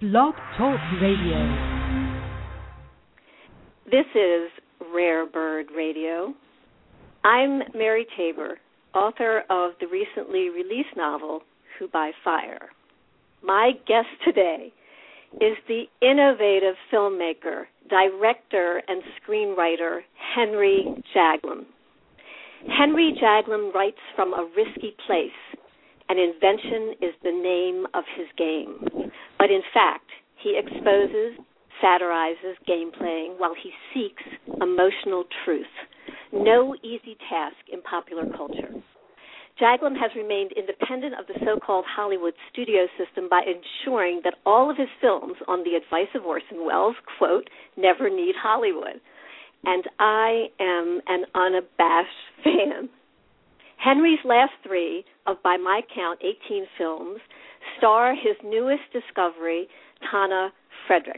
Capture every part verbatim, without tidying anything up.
Blog Talk Radio. This is Rare Bird Radio. I'm Mary Tabor, author of the recently released novel, Who by Fire. My guest today is the innovative filmmaker, director, and screenwriter, Henry Jaglom. Henry Jaglom writes from a risky place, and invention is the name of his game. But in fact, he exposes, satirizes game playing while he seeks emotional truth. No easy task in popular culture. Jaglom has remained independent of the so-called Hollywood studio system by ensuring that all of his films, on the advice of Orson Welles, quote, never need Hollywood. And I am an unabashed fan. Henry's last three, of by my count eighteen films, star his newest discovery, Tana Frederick.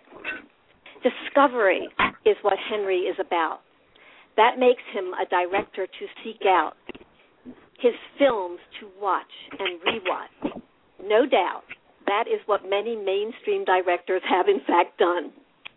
Discovery is what Henry is about. That makes him a director to seek out, his films to watch and rewatch. No doubt, that is what many mainstream directors have in fact done.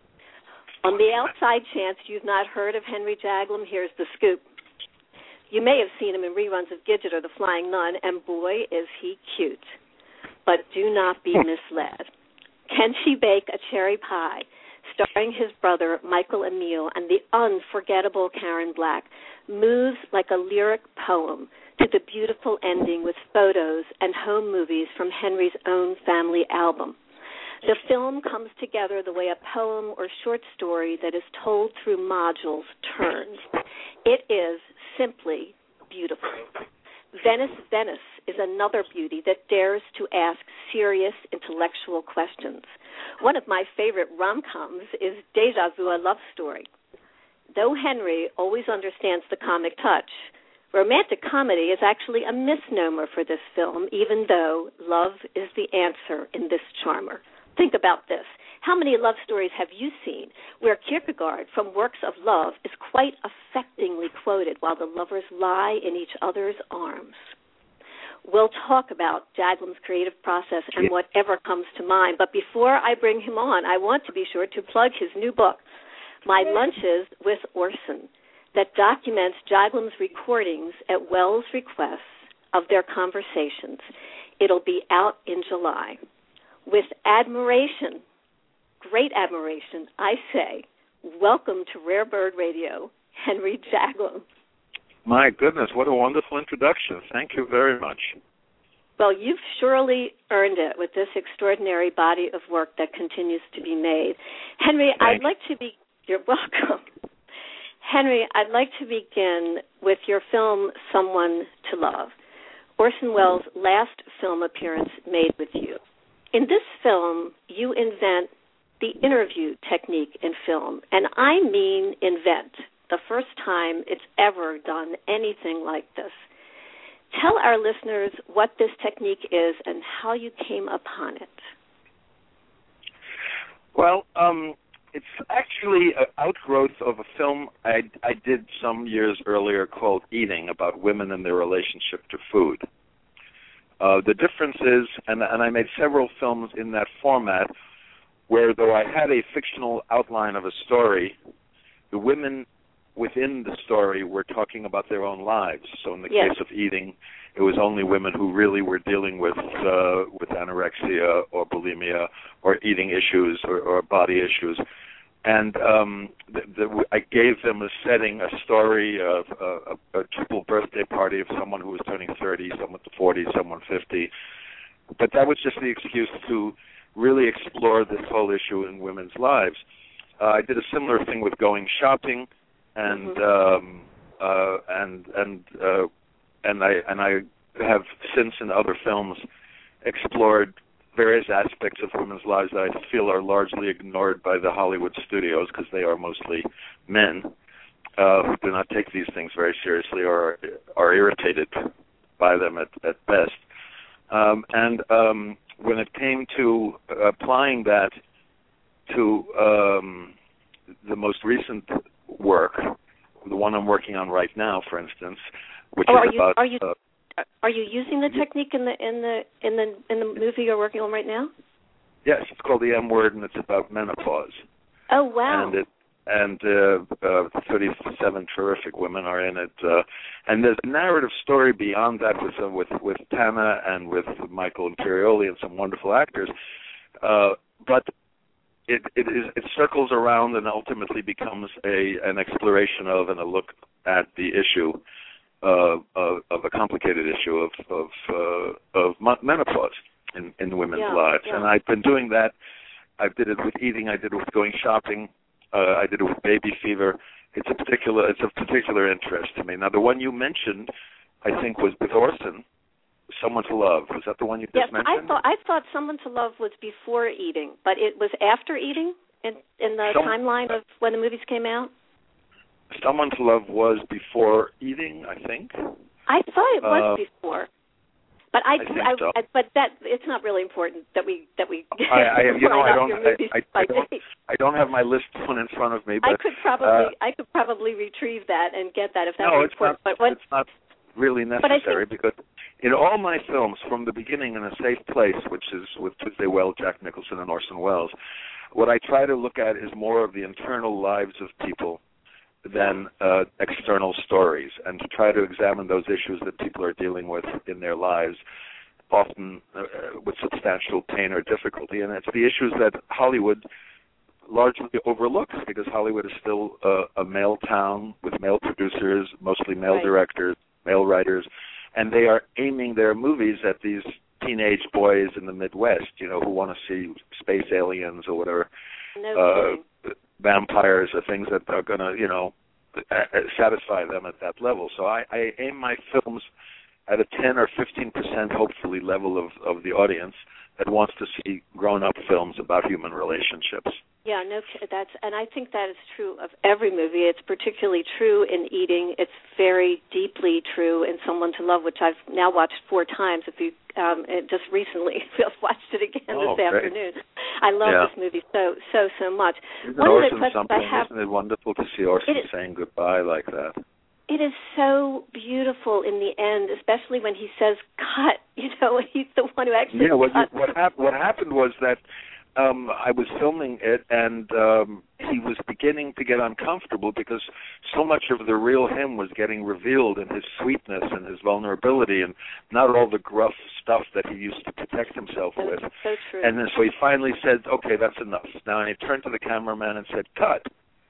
On the outside chance you've not heard of Henry Jaglom, here's the scoop. You may have seen him in reruns of Gidget or The Flying Nun, and boy, is he cute. But do not be misled. Can She Bake a Cherry Pie, starring his brother Michael Emile and the unforgettable Karen Black, moves like a lyric poem to the beautiful ending with photos and home movies from Henry's own family album. The film comes together the way a poem or short story that is told through modules turns. It is simply beautiful. Venice, Venice is another beauty that dares to ask serious intellectual questions. One of my favorite rom-coms is Deja Vu, a love story. Though Henry always understands the comic touch, romantic comedy is actually a misnomer for this film, even though love is the answer in this charmer. Think about this. How many love stories have you seen where Kierkegaard, from works of love, is quite affectingly quoted while the lovers lie in each other's arms? We'll talk about Jaglom's creative process and whatever comes to mind, but before I bring him on, I want to be sure to plug his new book, My Lunches with Orson, that documents Jaglom's recordings at Welles' request of their conversations. It'll be out in July. With admiration, great admiration, I say, welcome to Rare Bird Radio, Henry Jaglom. My goodness, what a wonderful introduction. Thank you very much. Well, you've surely earned it with this extraordinary body of work that continues to be made. Henry, Thanks. I'd like to be, you're welcome. Henry, I'd like to begin with your film, Someone to Love, Orson Welles' last film appearance made with you. In this film, you invent the interview technique in film, and I mean invent, the first time it's ever done anything like this. Tell our listeners what this technique is and how you came upon it. Well, um, it's actually an outgrowth of a film I, I did some years earlier called Eating, about women and their relationship to food. Uh, the difference is, and, and I made several films in that format, where though I had a fictional outline of a story, the women within the story were talking about their own lives. So in the yes. case of Eating, it was only women who really were dealing with uh, with anorexia or bulimia or eating issues or, or body issues. And um, the, the, I gave them a setting, a story of a, a, a triple birthday party of someone who was turning thirty, someone to forty, someone fifty. But that was just the excuse to really explore this whole issue in women's lives. Uh, I did a similar thing with Going Shopping, and mm-hmm. um, uh, and and uh, and I and I have since in other films explored various aspects of women's lives that I feel are largely ignored by the Hollywood studios because they are mostly men uh, who do not take these things very seriously or are irritated by them at, at best. Um, and um, when it came to applying that to um, the most recent work, the one I'm working on right now, for instance, which oh, is are you, about... Are you, uh, Are you using the technique in the in the in the in the movie you're working on right now? Yes, it's called The M Word, and it's about menopause. Oh, wow. And it, and uh, uh, thirty-seven terrific women are in it. Uh, and there's a narrative story beyond that with uh, with with Tana and with Michael Imperioli and some wonderful actors. Uh, but it it, is, it circles around and ultimately becomes a an exploration of and a look at the issue uh, of, of a complicated issue of of, uh, of menopause in, in women's yeah, lives. Yeah. And I've been doing that. I did it with eating. I did it with going shopping. Uh, I did it with baby fever. It's a particular it's of particular interest to me. Now, the one you mentioned, I think, was with Orson, Someone to Love. Was that the one you just yes, mentioned? I thought I thought Someone to Love was before eating, but it was after eating in in the Some, timeline of when the movies came out. Someone to Love was before eating, I think. I thought it was uh, before. But I, I, think I, so. I, but that it's not really important that we that we. I, I you know I don't I, I, I don't date. I don't have my list one in front of me. But I could probably uh, I could probably retrieve that and get that if that no, was it's important. not. But when, it's not really necessary think, because in all my films, from the beginning, In a Safe Place, which is with Tuesday Weld, Jack Nicholson, and Orson Welles, what I try to look at is more of the internal lives of people than uh, external stories, and to try to examine those issues that people are dealing with in their lives, often uh, with substantial pain or difficulty. And it's the issues that Hollywood largely overlooks, because Hollywood is still uh, a male town with male producers, mostly male right. directors, male writers, and they are aiming their movies at these teenage boys in the Midwest, you know, who want to see space aliens or whatever. No uh, vampires or things that are going to, you know, satisfy them at that level. So I, I aim my films at a ten or fifteen percent, hopefully, level of, of the audience that wants to see grown-up films about human relationships. Yeah, no, that's, and I think that is true of every movie. It's particularly true in Eating. It's very deeply true in Someone to Love, which I've now watched four times. If you um, just recently watched it again oh, this great. afternoon. I love yeah. this movie so, so, so much. Isn't One Orson of the questions something? I have, Isn't it wonderful to see Orson is, saying goodbye like that? It is so beautiful in the end, especially when he says "cut." You know, he's the one who actually. Yeah, what, cut. You, what, hap- what happened was that um, I was filming it, and um, he was beginning to get uncomfortable because so much of the real him was getting revealed in his sweetness and his vulnerability, and not all the gruff stuff that he used to protect himself so, with. So true. And then so he finally said, "Okay, that's enough." Now, and he turned to the cameraman and said, "Cut."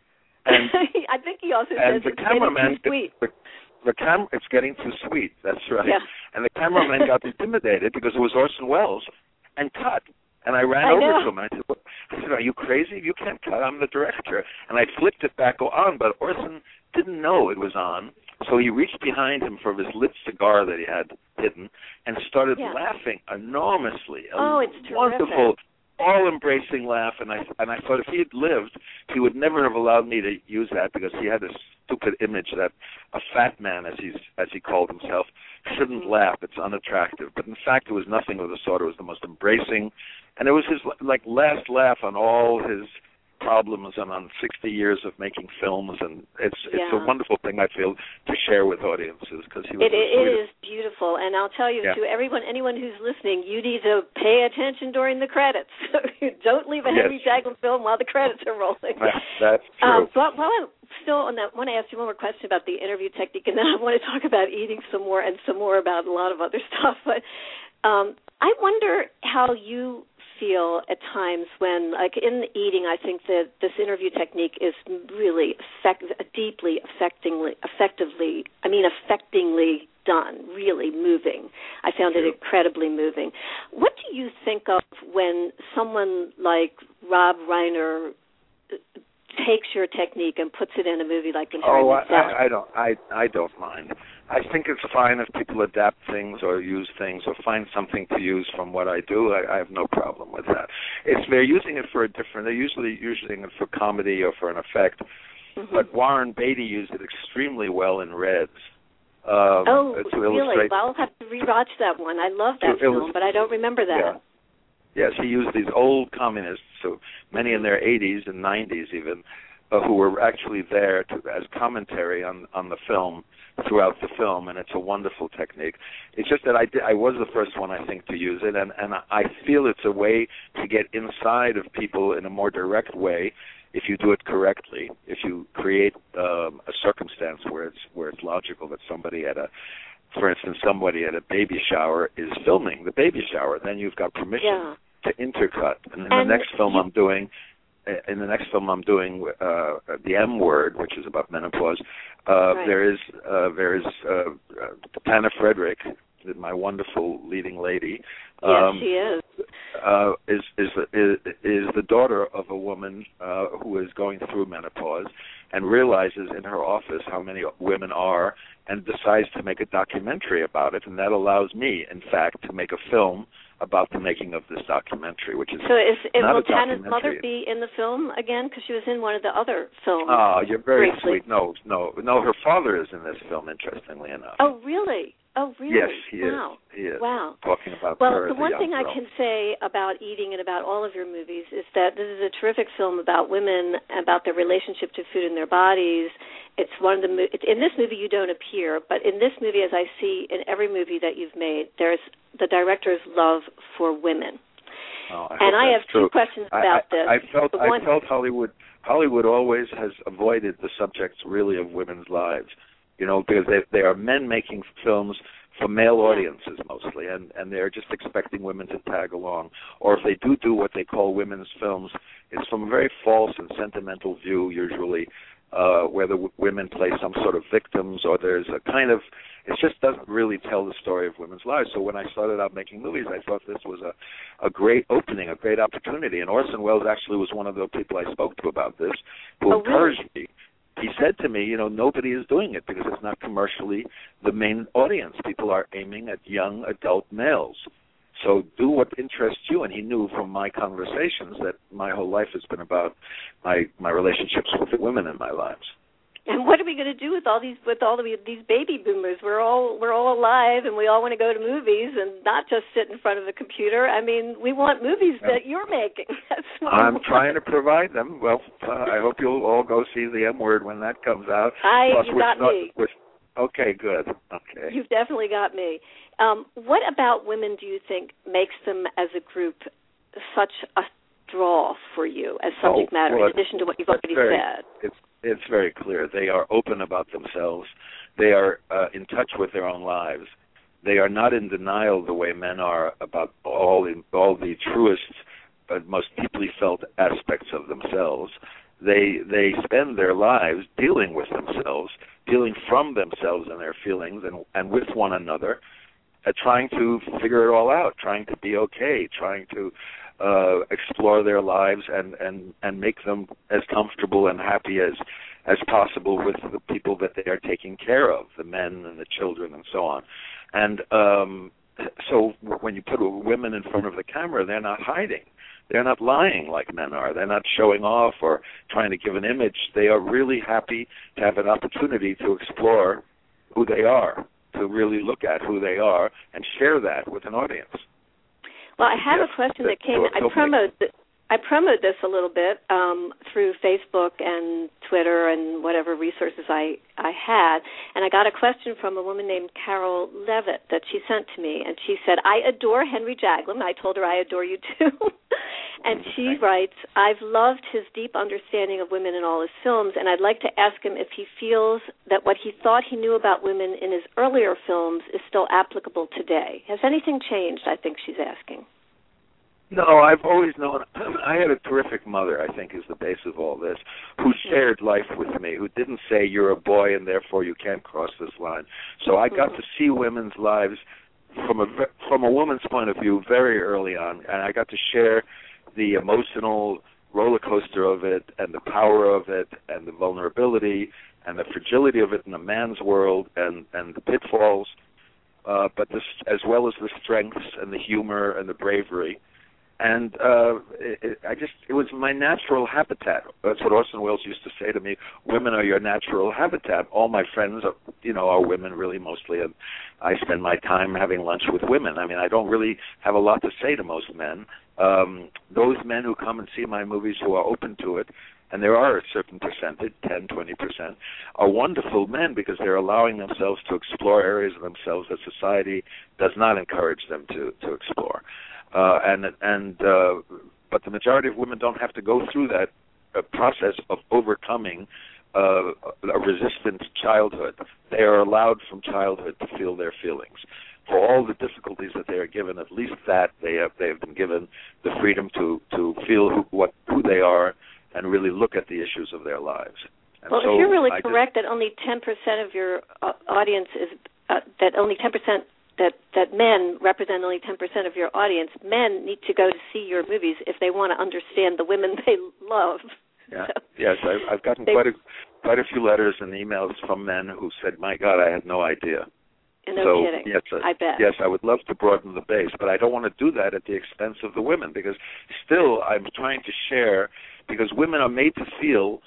And I think he also and says the it's cameraman, getting too sweet. The, the cam, it's getting too sweet. That's right. Yeah. And the cameraman got intimidated because it was Orson Welles, and cut. And I ran I over know. to him. And I said, what? I said, "Are you crazy? You can't cut. I'm the director." And I flipped it back on, but Orson didn't know it was on. So he reached behind him for his lit cigar that he had hidden and started yeah. laughing enormously. Oh, it's terrific. Wonderful, all-embracing laugh. And I and I thought if he had lived, he would never have allowed me to use that, because he had this stupid image that a fat man, as he's as he called himself, shouldn't mm-hmm. laugh. It's unattractive. But in fact, it was nothing of the sort. It was the most embracing, and it was his like last laugh on all his problems and on sixty years of making films, and it's yeah. it's a wonderful thing, I feel, to share with audiences, because he was it, it is beautiful. And I'll tell you, yeah. to everyone, anyone who's listening, you need to pay attention during the credits. Don't leave a Henry yes. Jaglom film while the credits are rolling. That, that's true. Um, but while I'm still on that, I want to ask you one more question about the interview technique, and then I want to talk about eating some more and some more about a lot of other stuff. But um, I wonder how you feel at times when, like in Eating, I think that this interview technique is really effect- deeply, affectingly, effectively, I mean, affectingly done, really moving. I found it incredibly moving. What do you think of when someone like Rob Reiner takes your technique and puts it in a movie like The Oh, I, I, I don't. I I don't mind. I think it's fine if people adapt things or use things or find something to use from what I do. I, I have no problem with that. If they're using it for a different, they're usually using it for comedy or for an effect. Mm-hmm. But Warren Beatty used it extremely well in Reds. Um, oh, to really? illustrate, Well, I'll have to rewatch that one. I love that film, illust- but I don't remember that. Yeah. Yes, he used these old communists, so many in their eighties and nineties even, uh, who were actually there to, as commentary on, on the film throughout the film, and it's a wonderful technique. It's just that I, did, I was the first one, I think, to use it, and, and I feel it's a way to get inside of people in a more direct way if you do it correctly. If you create um, a circumstance where it's where it's logical that somebody at a, for instance, somebody at a baby shower is filming the baby shower, then you've got permission yeah. to intercut. And in and the next film you, I'm doing, in the next film I'm doing, uh, the M Word, which is about menopause. Uh, right. There is uh, there is uh, uh, Tana Frederick, my wonderful leading lady. Yes, she is. Uh, is is is is the daughter of a woman uh, who is going through menopause and realizes in her office how many women are, and decides to make a documentary about it, and that allows me, in fact, to make a film about the making of this documentary, which is so is it, not will a documentary. Tana's mother be in the film again? Because she was in one of the other films. Oh, you're very briefly. sweet. No, no, no. Her father is in this film, interestingly enough. Oh, really? Oh, really? Yes, he wow. is. He is. Wow. Talking about well, her the as a one young thing girl. I can say about eating and about all of your movies is that this is a terrific film about women, about their relationship to food and their bodies. It's one of the mo- in this movie you don't appear, but in this movie, as I see in every movie that you've made, there's the director's love for women. Oh, I and I have true. two questions about I, I, this. I felt one, I felt Hollywood Hollywood always has avoided the subjects really of women's lives, you know, because they they are men making films for male audiences mostly, and, and they're just expecting women to tag along. Or if they do do what they call women's films, it's from a very false and sentimental view usually, uh, where the w- women play some sort of victims, or there's a kind of, it just doesn't really tell the story of women's lives. So when I started out making movies, I thought this was a, a great opening, a great opportunity. And Orson Welles actually was one of the people I spoke to about this, who oh, encouraged really? me. He said to me, you know, nobody is doing it because it's not commercially the main audience. People are aiming at young adult males. So do what interests you. And he knew from my conversations that my whole life has been about my, my relationships with the women in my lives. And what are we going to do with all these with all of these baby boomers? We're all we're all alive, and we all want to go to movies and not just sit in front of a computer. I mean, we want movies yeah. that you're making. That's what I'm trying to provide them. Well, uh, I hope you'll all go see the M Word when that comes out. I Plus, you got not, me. Okay, good. Okay. You've definitely got me. Um, what about women do you think makes them as a group such a draw for you as subject oh, matter, well, in addition to what you've already very, said? It's It's very clear. They are open about themselves. They are uh, in touch with their own lives. They are not in denial the way men are about all in, all the truest, but most deeply felt aspects of themselves. They they spend their lives dealing with themselves, dealing from themselves and their feelings, and and with one another, uh, trying to figure it all out, trying to be okay, trying to Uh, explore their lives and, and, and make them as comfortable and happy as as possible with the people that they are taking care of, the men and the children and so on. And um, so when you put women in front of the camera, they're not hiding. They're not lying like men are. They're not showing off or trying to give an image. They are really happy to have an opportunity to explore who they are, to really look at who they are and share that with an audience. Well, I have yes, a question that came. I so promote I promote this a little bit um, through Facebook and Twitter and whatever resources I, I had, and I got a question from a woman named Carol Levitt that she sent to me, and she said, "I adore Henry Jaglom." I told her I adore you too, and she writes, "I've loved his deep understanding of women in all his films, and I'd like to ask him if he feels that what he thought he knew about women in his earlier films is still applicable today. Has anything changed?" I think she's asking. No, I've always known. I had a terrific mother, I think, is the base of all this, who shared life with me, who didn't say you're a boy and therefore you can't cross this line. So I got to see women's lives from a from a woman's point of view very early on, and I got to share the emotional roller coaster of it and the power of it and the vulnerability and the fragility of it in a man's world and, and the pitfalls, uh, but this, as well as the strengths and the humor and the bravery. And uh, it, it, I just, it was my natural habitat. That's what Orson Welles used to say to me, women are your natural habitat. All my friends, are, you know, are women really mostly, and I spend my time having lunch with women. I mean, I don't really have a lot to say to most men, Um, those men who come and see my movies who are open to it, and there are a certain percentage, ten, twenty percent, are wonderful men because they're allowing themselves to explore areas of themselves that society does not encourage them to, to explore. Uh, and and uh, but the majority of women don't have to go through that uh, process of overcoming uh, a resistant childhood. They are allowed from childhood to feel their feelings. For all the difficulties that they are given, at least that they have they have been given the freedom to to feel who, what who they are and really look at the issues of their lives. And well, so if you're really I correct just, that only ten percent of your uh, audience is uh, that only ten percent that that men represent only ten percent of your audience, men need to go to see your movies if they want to understand the women they love. Yeah. So yes, I've, I've gotten they, quite a quite a few letters and emails from men who said, "My God, I had no idea." No so, kidding. Yes, uh, I bet. Yes, I would love to broaden the base, but I don't want to do that at the expense of the women because still I'm trying to share, because women are made to feel,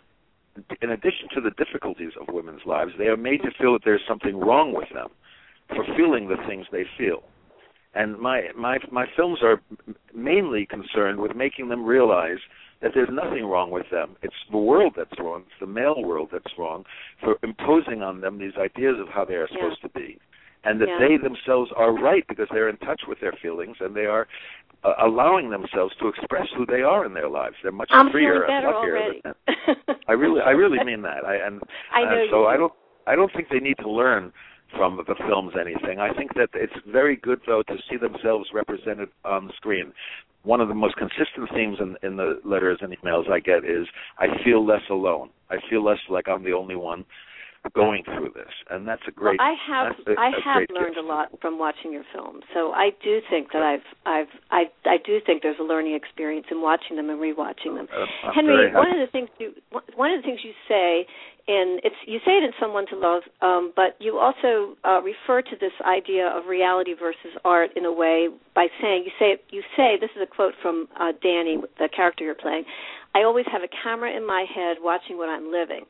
in addition to the difficulties of women's lives, they are made to feel that there's something wrong with them for feeling the things they feel. And my, my, my films are mainly concerned with making them realize that there's nothing wrong with them. It's the world that's wrong. It's the male world that's wrong for imposing on them these ideas of how they are supposed yeah. to be. And that yeah. they themselves are right because they're in touch with their feelings and they are uh, allowing themselves to express who they are in their lives. They're much I'm freer feeling better and luckier. already. Than, I really, I really mean that. I, and I know and so you I do. don't, I don't think they need to learn from the films anything. I think that it's very good though to see themselves represented on the screen. One of the most consistent themes in, in the letters and emails I get is I feel less alone. I feel less like I'm the only one going through this, and that's a great. Well, I have a, I a have learned gift. a lot from watching your films, so I do think that I've I've I I do think there's a learning experience in watching them and rewatching them. Uh, Henry, one of the things you one of the things you say in it's you say it in Someone to Love, um, but you also uh, refer to this idea of reality versus art in a way by saying you say you say this is a quote from uh, Danny, the character you're playing. I always have a camera in my head watching what I'm living.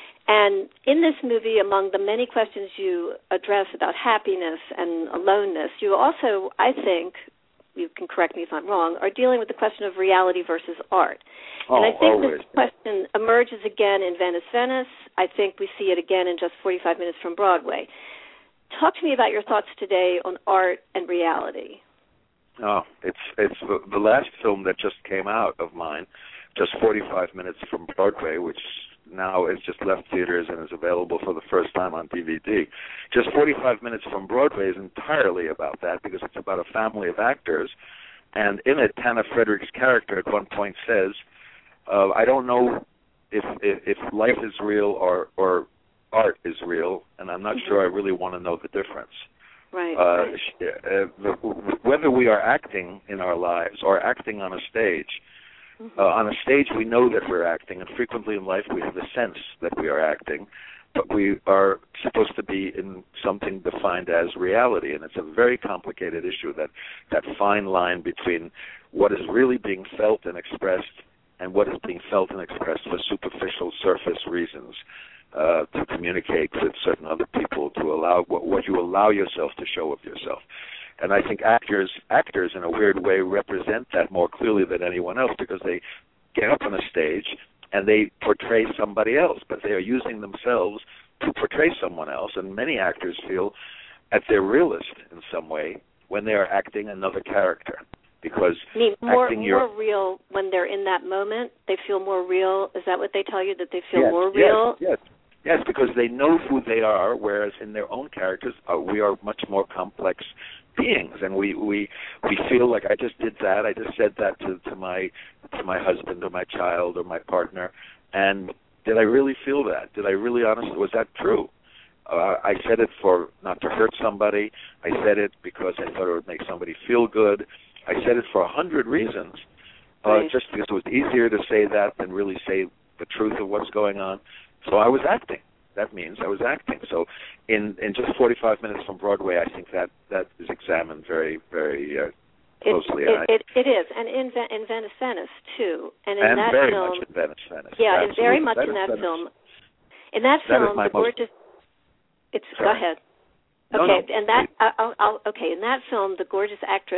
And in this movie, among the many questions you address about happiness and aloneness, you also, I think, you can correct me if I'm wrong, are dealing with the question of reality versus art. Oh, and I think always. this question emerges again in Venice, Venice. I think we see it again in Just forty-five minutes from Broadway. Talk to me about your thoughts today on art and reality. Oh, it's it's the, the last film that just came out of mine, Just forty-five minutes from Broadway, which now it's just left theaters and is available for the first time on D V D. Just forty-five minutes from Broadway is entirely about that because it's about a family of actors. And in it, Tana Frederick's character at one point says, uh, I don't know if, if if life is real or, or art is real, and I'm not mm-hmm. sure I really want to know the difference. Right. Uh, right. Uh, whether we are acting in our lives or acting on a stage, Uh, on a stage, we know that we're acting, and frequently in life we have a sense that we are acting, but we are supposed to be in something defined as reality, and it's a very complicated issue, that, that fine line between what is really being felt and expressed and what is being felt and expressed for superficial surface reasons, uh, to communicate with certain other people, to allow what, what you allow yourself to show of yourself. And I think actors, actors in a weird way, represent that more clearly than anyone else because they get up on a stage and they portray somebody else, but they are using themselves to portray someone else. And many actors feel at their realest in some way when they are acting another character. Because I mean, more, acting more your, real when they're in that moment? They feel more real? Is that what they tell you, that they feel yes, more real? Yes, yes. Yes, because they know who they are, whereas in their own characters, uh, we are much more complex beings, and we, we we feel like I just did that, I just said that to, to my to my husband or my child or my partner, and did I really feel that? Did I really honestly, was that true? Uh, I said it for not to hurt somebody. I said it because I thought it would make somebody feel good. I said it for a hundred reasons, uh, right. just because it was easier to say that than really say the truth of what's going on. So I was acting. That means I was acting. So in, in Just forty-five minutes from Broadway, I think that, that is examined very, very uh, closely. It, it, it, it is, and in, in Venice, Venice, too. And, in and that very film, much in Venice, Venice. Yeah, and very much Venice, in that Venice. film. In that, that film, the gorgeous... It's, Sorry. go ahead. No, okay, no, and that I'll, I'll, okay, in that film, the gorgeous actress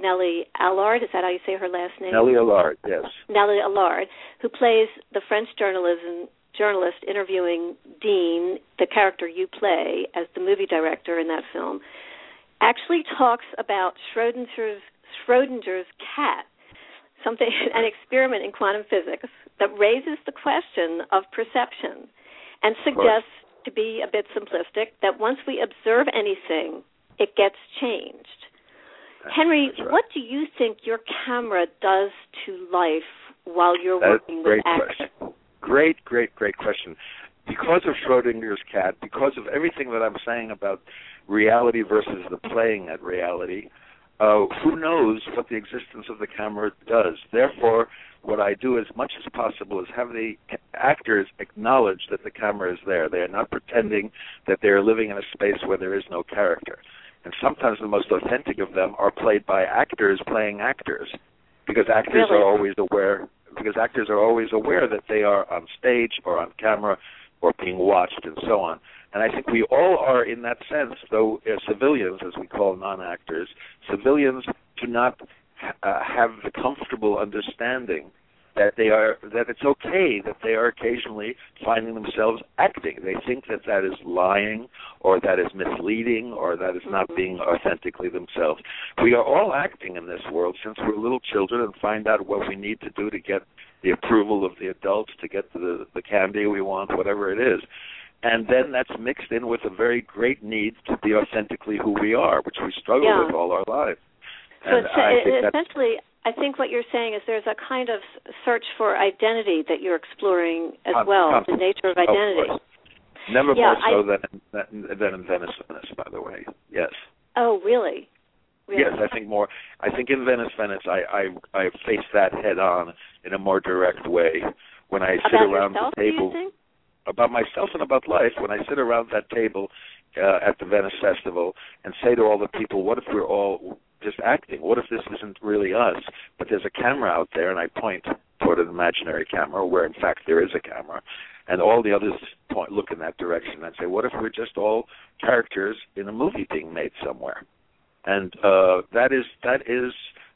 Nellie Allard. Is that how you say her last name? Nellie Allard, yes. Nellie Allard, who plays the French journalism, journalist interviewing Dean, the character you play as the movie director in that film, actually talks about Schrodinger's, Schrodinger's cat, something, an experiment in quantum physics that raises the question of perception and suggests, to be a bit simplistic, that once we observe anything, it gets changed. That's, Henry, that's right. What do you think your camera does to life while you're that's working with actors? Question. Great, great, great question. Because of Schrodinger's cat, because of everything that I'm saying about reality versus the playing at reality, uh, who knows what the existence of the camera does. Therefore, what I do as much as possible is have the actors acknowledge that the camera is there. They are not pretending that they are living in a space where there is no character. And sometimes the most authentic of them are played by actors playing actors, because actors really? are always aware because actors are always aware that they are on stage or on camera or being watched and so on. And I think we all are in that sense, though uh, civilians, as we call non-actors, civilians do not uh, have the comfortable understanding that they are that it's okay that they are occasionally finding themselves acting. They think that that is lying or that is misleading or that is not being authentically themselves. We are all acting in this world since we're little children and find out what we need to do to get the approval of the adults, to get the, the candy we want, whatever it is. And then that's mixed in with a very great need to be authentically who we are, which we struggle yeah. with all our lives. So and it's, I it, think essentially, I think what you're saying is there's a kind of search for identity that you're exploring as com- well, com- the nature of identity. Of Never yeah, more so I, than, than in Venice, Venice, by the way. Yes. Oh, really? really? Yes, I think more. I think in Venice, Venice, I, I, I face that head on in a more direct way. When I sit about around yourself, the table, do you think? About myself and about life, when I sit around that table uh, at the Venice Festival and say to all the people, what if we're all just acting? What if this isn't really us, but there's a camera out there, and I point toward an imaginary camera where, in fact, there is a camera, and all the others point, look in that direction and say, what if we're just all characters in a movie being made somewhere? And uh, that is that is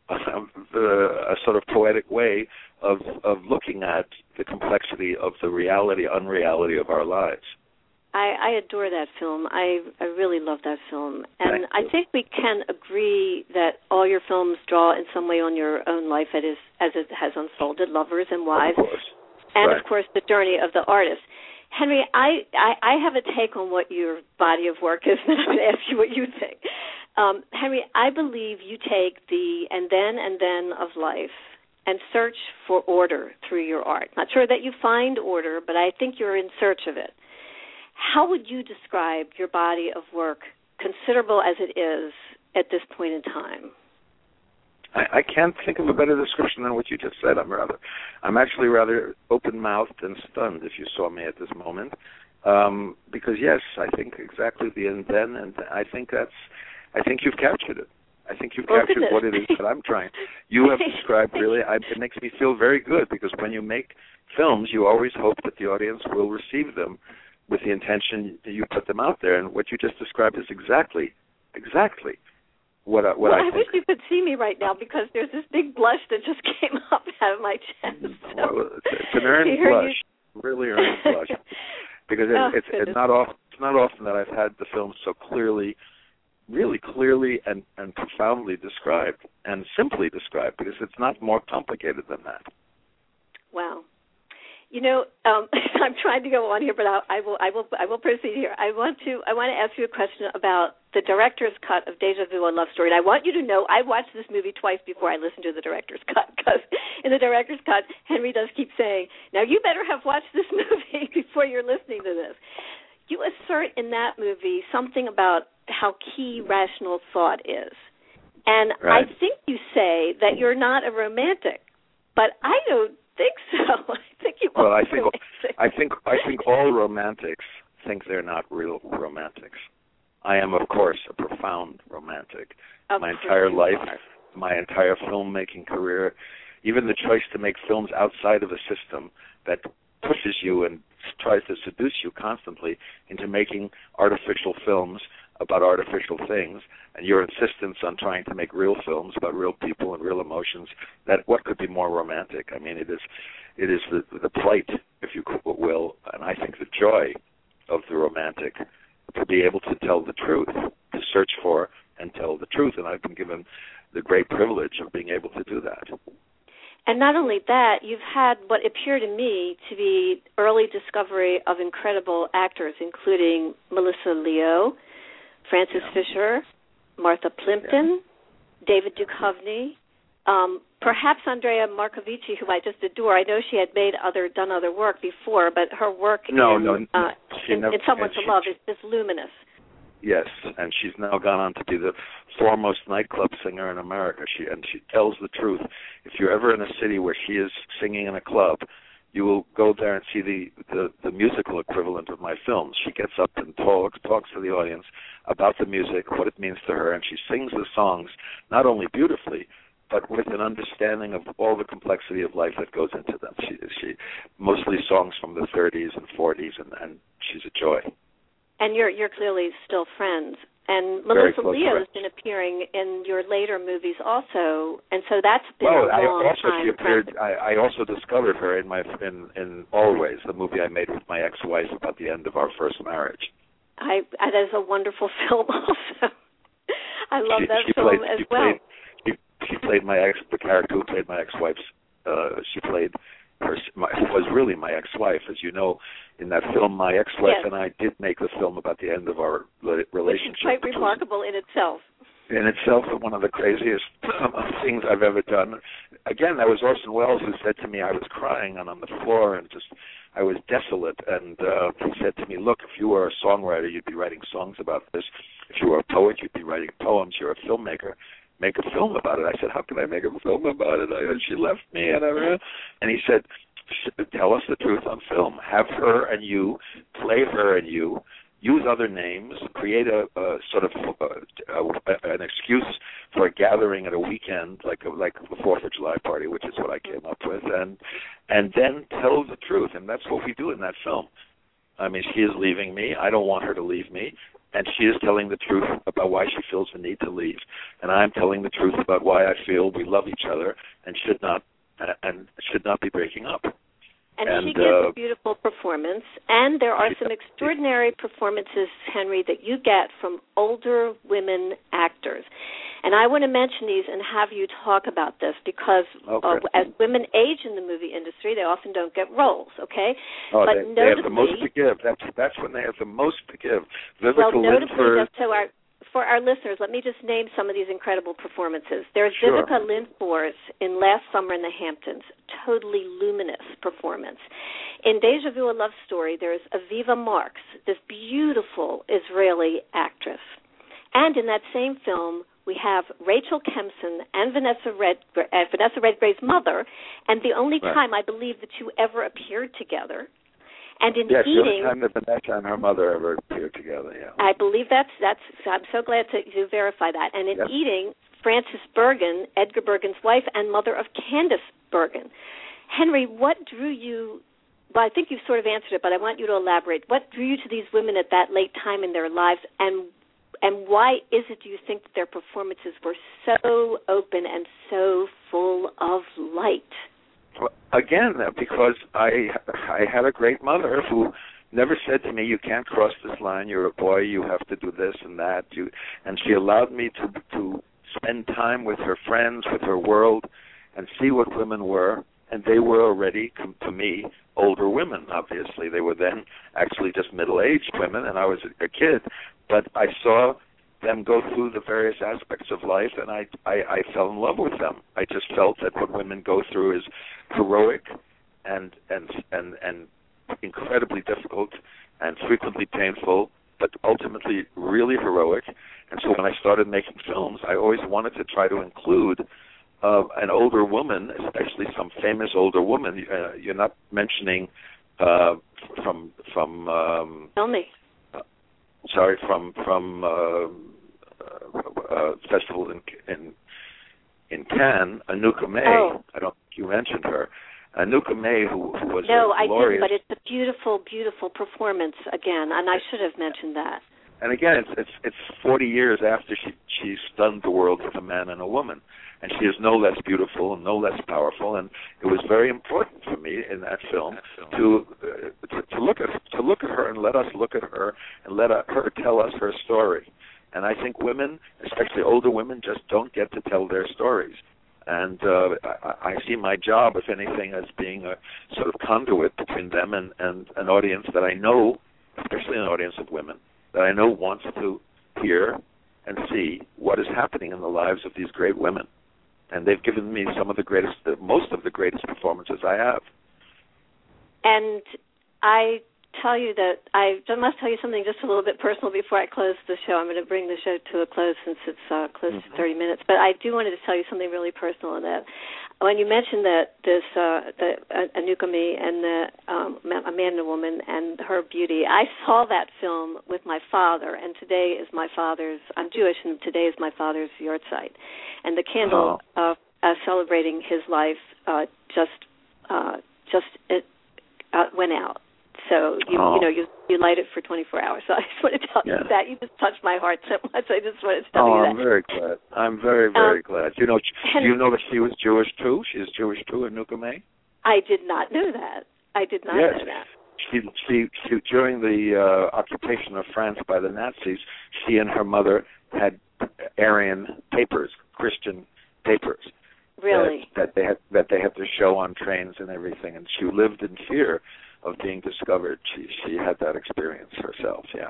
uh, a sort of poetic way of of looking at the complexity of the reality, unreality of our lives. I, I adore that film. I, I really love that film. And I think we can agree that all your films draw in some way on your own life as, as it has unfolded, lovers and wives, of course. and, right. of course, the journey of the artist. Henry, I, I, I have a take on what your body of work is, and I'm going to ask you what you think. Um, Henry, I believe you take the and then and then of life and search for order through your art. Not sure that you find order, but I think you're in search of it. How would you describe your body of work, considerable as it is, at this point in time? I, I can't think of a better description than what you just said. I'm rather, I'm actually rather open-mouthed and stunned, if you saw me at this moment, um, because yes, I think exactly the and then, and I think that's, I think you've captured it. I think you've well, captured what it is that I'm trying. You have described really. I, it makes me feel very good because when you make films, you always hope that the audience will receive them with the intention you put them out there, and what you just described is exactly, exactly what I, what well, I I think. wish you could see me right now because there's this big blush that just came up out of my chest. So. Well, it's, it's an earned blush, you... really earned blush, because it, oh, it's, it's not often it's not often that I've had the film so clearly, really clearly and, and profoundly described and simply described, because it's not more complicated than that. Wow. You know, um, I'm trying to go on here, but I, I will, I will, I will proceed here. I want to, I want to ask you a question about the director's cut of Deja Vu: A Love Story. And I want you to know I watched this movie twice before I listened to the director's cut, because in the director's cut, Henry does keep saying, "Now you better have watched this movie before you're listening to this." You assert in that movie something about how key rational thought is, and right. I think you say that you're not a romantic, but I don't think so. I think you well, are I think romantic. I think I think all romantics think they're not real romantics. I am, of course, a profound romantic. Of my course entire you life, are. my entire filmmaking career, even the choice to make films outside of a system that pushes you and tries to seduce you constantly into making artificial films about artificial things, and your insistence on trying to make real films about real people and real emotions, that what could be more romantic? I mean, it is it is the, the plight, if you will, and I think the joy of the romantic, to be able to tell the truth, to search for and tell the truth, and I've been given the great privilege of being able to do that. And not only that, you've had what appeared to me to be early discovery of incredible actors, including Melissa Leo, Frances yeah. Fisher, Martha Plimpton, yeah. David Duchovny, um, perhaps Andrea Marcovicci, who I just adore. I know she had made other done other work before, but her work no, in, no, uh, in, never, in Someone to she, Love is just luminous. Yes, and she's now gone on to be the foremost nightclub singer in America. She and she tells the truth. If you're ever in a city where she is singing in a club, you will go there and see the, the, the musical equivalent of my films. She gets up and talks, talks to the audience about the music, what it means to her, and she sings the songs not only beautifully, but with an understanding of all the complexity of life that goes into them. She, she mostly songs from the thirties and forties, and, and she's a joy. And you're you're clearly still friends. And Very Melissa Leo has been appearing in your later movies also, and so that's been well, a long I also time. She appeared, I, I also discovered her in my in, in Always, the movie I made with my ex-wife about the end of our first marriage. I that is a wonderful film also. I love she, that she film played, as she well. Played, she, she played my ex, the character who played my ex-wife's. Uh, she played her, my, who was really my ex-wife, as you know. In that film, my ex-wife yes. and I did make the film about the end of our relationship. Which is quite remarkable in itself. In itself, one of the craziest things I've ever done. Again, that was Orson Welles who said to me, I was crying and on the floor and just, I was desolate. And uh, he said to me, look, if you were a songwriter, you'd be writing songs about this. If you were a poet, you'd be writing poems. You're a filmmaker. Make a film about it. I said, how can I make a film about it? I, she left me. And, I, and he said, tell us the truth on film. Have her and you, play her and you, use other names, create a, a sort of a, a, an excuse for a gathering at a weekend, like a, like the Fourth of July party, which is what I came up with, and and then tell the truth. And that's what we do in that film. I mean, she is leaving me. I don't want her to leave me. And she is telling the truth about why she feels the need to leave. And I'm telling the truth about why I feel we love each other and should not and should not be breaking up. And, and she gives uh, a beautiful performance. And there are some extraordinary performances, Henry, that you get from older women actors. And I want to mention these and have you talk about this because okay. uh, as women age in the movie industry, they often don't get roles, okay? Oh, but they, notably, they have the most to give. That's that's when they have the most to give. Vivica well, notably, Lindford. So our, for our listeners, let me just name some of these incredible performances. There's Sure. Vivica Lindfors in Last Summer in the Hamptons, totally luminous performance. In Deja Vu, A Love Story, there's Aviva Marx, this beautiful Israeli actress. And in that same film, we have Rachel Kempson and Vanessa Red, uh, Vanessa Redgrave's mother, and the only right. time I believe the two ever appeared together. And in yes, Eating, the only time that Vanessa and her mother ever appeared together. Yeah, I believe that's that's. I'm so glad to, to verify that. And in yep. Eating, Frances Bergen, Edgar Bergen's wife and mother of Candice Bergen. Henry, what drew you? Well, I think you've sort of answered it, but I want you to elaborate. What drew you to these women at that late time in their lives, and and why is it, do you think, that their performances were so open and so full of light? Well, again, because I I had a great mother who never said to me, you can't cross this line, you're a boy, you have to do this and that. You, and she allowed me to to spend time with her friends, with her world, and see what women were. And they were already, to me, older women, obviously. They were then actually just middle-aged women, and I was a kid. But I saw them go through the various aspects of life, and I, I, I fell in love with them. I just felt that what women go through is heroic and and and, and incredibly difficult and frequently painful, but ultimately really heroic. And so when I started making films, I always wanted to try to include Uh, an older woman, especially some famous older woman. Uh, you're not mentioning uh, from from. Um, Tell me. Uh, sorry, from from uh, uh, festival in in in Cannes, Anouka May. Oh. I don't think you mentioned her, Anouka May, who, who was no, a I glorious... didn't, but it's a beautiful, beautiful performance again, and I should have mentioned that. And again, it's it's it's forty years after she she stunned the world with a man and a woman, and she is no less beautiful and no less powerful. And it was very important for me in that film to uh, to, to look at to look at her and let us look at her and let uh, her tell us her story. And I think women, especially older women, just don't get to tell their stories. And uh, I, I see my job, if anything, as being a sort of conduit between them and, and an audience that I know, especially an audience of women, that I know wants to hear and see what is happening in the lives of these great women. And they've given me some of the greatest, most of the greatest performances I have. And I tell you that I must tell you something just a little bit personal before I close the show. I'm going to bring the show to a close since it's uh, close mm-hmm. to thirty minutes. But I do wanted to tell you something really personal in that. When you mentioned that this uh, the uh, Anouka May and the um, a man and a woman and her beauty, I saw that film with my father, and today is my father's. I'm Jewish, and today is my father's yahrzeit, and the candle oh. uh, uh, celebrating his life uh, just uh, just it, uh, went out. So you oh. you know you you light it for twenty-four hours. So I just want to tell yeah. you that. You just touched my heart so much. I just wanted to tell oh, you that. I'm very glad. I'm very very um, glad. You know, do you know that she was Jewish too? She is Jewish too, Anouka May. I did not know that. I did not yes. know that. She, she, she, during the uh, occupation of France by the Nazis, she and her mother had Aryan papers, Christian papers. Really? That, that they had that they had to show on trains and everything, and she lived in fear of being discovered. She she had that experience herself. Yeah.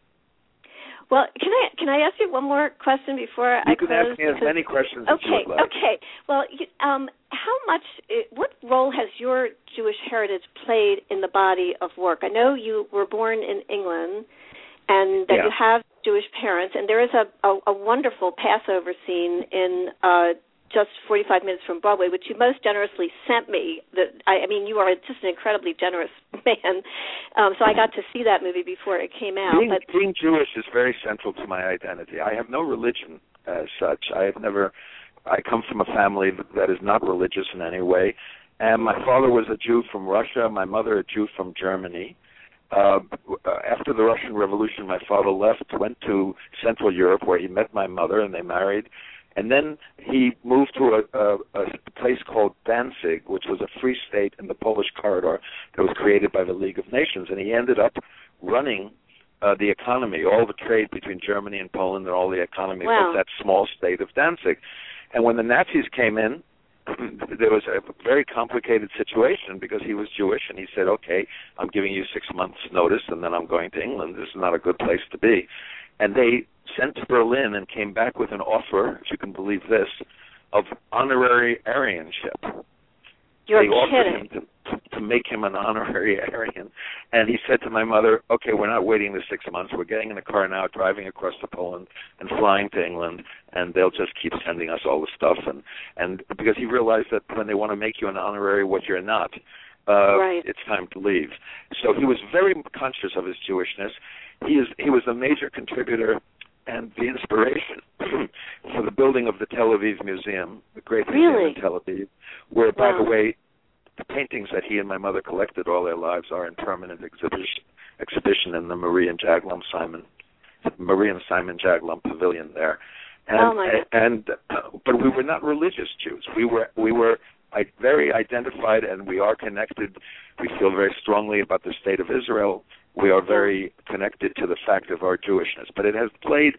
Well, can I can I ask you one more question before you I close? You can ask me as many questions as okay, you would like. Okay. Well, you, um, how much? What role has your Jewish heritage played in the body of work? I know you were born in England, and that yeah. you have Jewish parents, and there is a a, a wonderful Passover scene in. Uh, just forty-five minutes from Broadway, which you most generously sent me. That I, I mean, you are just an incredibly generous man. Um, so I got to see that movie before it came out. Being, but being Jewish is very central to my identity. I have no religion as such. I have never. I come from a family that is not religious in any way. And my father was a Jew from Russia. My mother a Jew from Germany. Uh, after the Russian Revolution, my father left, went to Central Europe where he met my mother, and they married. And then he moved to a, a, a place called Danzig, which was a free state in the Polish corridor that was created by the League of Nations. And he ended up running uh, the economy, all the trade between Germany and Poland and all the economy wow. of that small state of Danzig. And when the Nazis came in, there was a very complicated situation because he was Jewish, and he said, okay, I'm giving you six months' notice, and then I'm going to England. This is not a good place to be. And they sent to Berlin and came back with an offer, if you can believe this, of honorary Aryanship. You're they offered kidding. him to, to make him an honorary Aryan. And he said to my mother, okay, we're not waiting the six months. We're getting in a car now, driving across to Poland and flying to England, and they'll just keep sending us all the stuff. And, and because he realized that when they want to make you an honorary what you're not, uh, right. it's time to leave. So he was very conscious of his Jewishness. He is he was a major contributor and the inspiration for the building of the Tel Aviv Museum, the great museum really? in Tel Aviv, where, wow. by the way, the paintings that he and my mother collected all their lives are in permanent exhibition exhibition in the Marie and Jaglom Simon Marie and Simon Jaglom Pavilion there. And, oh my God. and uh, but we were not religious Jews. We were we were I, very identified, and we are connected. We feel very strongly about the state of Israel. We are very connected to the fact of our Jewishness. But it has played,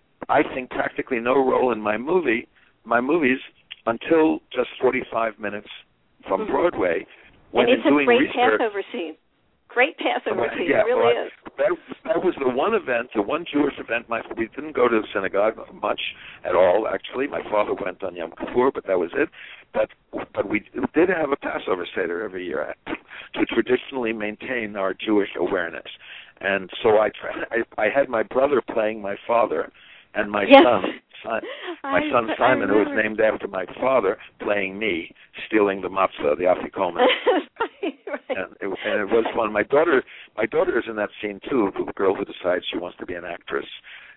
I think, practically no role in my movie, my movies, until just forty-five minutes from mm-hmm. Broadway. When and it's in doing a great research, Passover scene. Great Passover well, scene, yeah, it really well, is. That, that was the one event, the one Jewish event. My, we didn't go to the synagogue much at all, actually. My father went on Yom Kippur, but that was it. But, but we did have a Passover Seder every year to traditionally maintain our Jewish awareness. And so I, I, I had my brother playing my father, and my yes. son, son my I, son Simon, who was named after my father, playing me, stealing the matzah, the afikomen. right, right. And it, and it was fun. My daughter, my daughter is in that scene too. The girl who decides she wants to be an actress,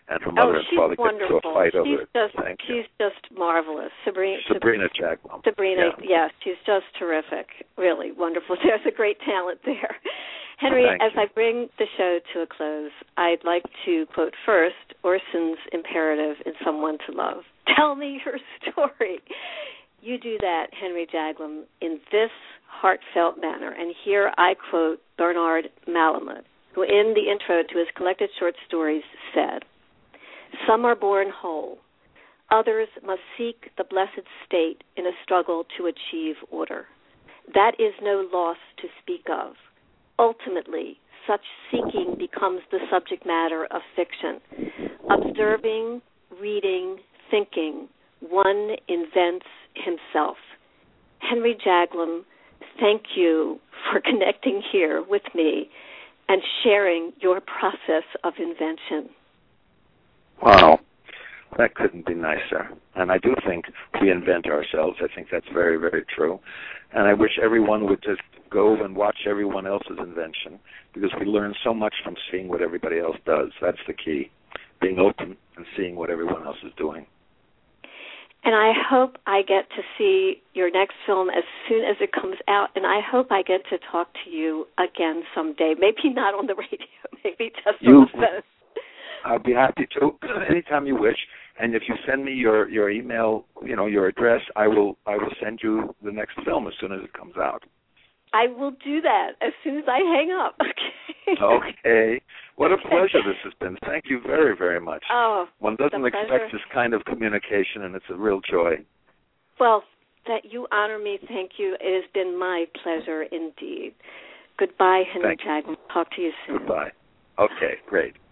and her mother oh, and father wonderful. get into a fight she's over it. Just, Thank she's you. just marvelous. Sabrina, Sabrina Jaglom. Sabrina, yeah. yes, she's just terrific. Really wonderful. There's a great talent there. Henry, Thank as you. I bring the show to a close, I'd like to quote first Orson's imperative in Someone to Love. Tell me your story. You do that, Henry Jaglom, in this heartfelt manner. And here I quote Bernard Malamud, who in the intro to his collected short stories said, "Some are born whole. Others must seek the blessed state in a struggle to achieve order. That is no loss to speak of. Ultimately, such seeking becomes the subject matter of fiction. Observing, reading, thinking, one invents himself." Henry Jaglom, thank you for connecting here with me and sharing your process of invention. Wow. That couldn't be nicer. And I do think we invent ourselves. I think that's very, very true. And I wish everyone would just go and watch everyone else's invention, because we learn so much from seeing what everybody else does. That's the key, being open and seeing what everyone else is doing. And I hope I get to see your next film as soon as it comes out, and I hope I get to talk to you again someday. Maybe not on the radio, maybe just you, on the phone. I'll be happy to, anytime you wish. And if you send me your, your email, you know, your address, I will I will send you the next film as soon as it comes out. I will do that as soon as I hang up. Okay. Okay. What a pleasure this has been. Thank you very, very much. Oh, One doesn't expect this kind of communication, and it's a real joy. Well, that you honor me, thank you. It has been my pleasure indeed. Goodbye, Henry Jaglom. Talk to you soon. Goodbye. Okay, great.